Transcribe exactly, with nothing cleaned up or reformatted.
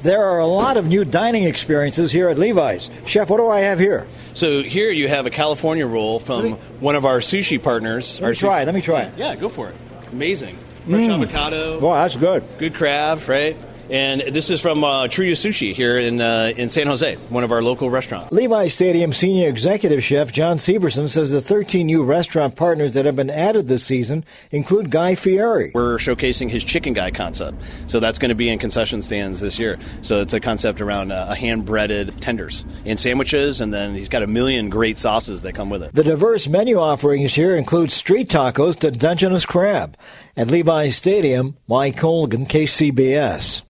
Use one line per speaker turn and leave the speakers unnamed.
There are a lot of new dining experiences here at Levi's. Chef, what do I have here?
So here you have a California roll from
me,
one of our sushi partners.
Let me try it. Let me try it.
Yeah, go for it. Amazing. Fresh mm. avocado.
Wow, that's good.
Good crab, right? And this is from uh, Truya Sushi here in uh, in San Jose, one of our local restaurants.
Levi Stadium Senior Executive Chef John Severson says the thirteen new restaurant partners that have been added this season include Guy Fieri.
We're showcasing his Chicken Guy concept. So that's going to be in concession stands this year. So it's a concept around uh, a hand-breaded tenders and sandwiches, and then he's got a million great sauces that come with it.
The diverse menu offerings here include street tacos to Dungeness crab. At Levi Stadium, Mike Colgan, K C B S.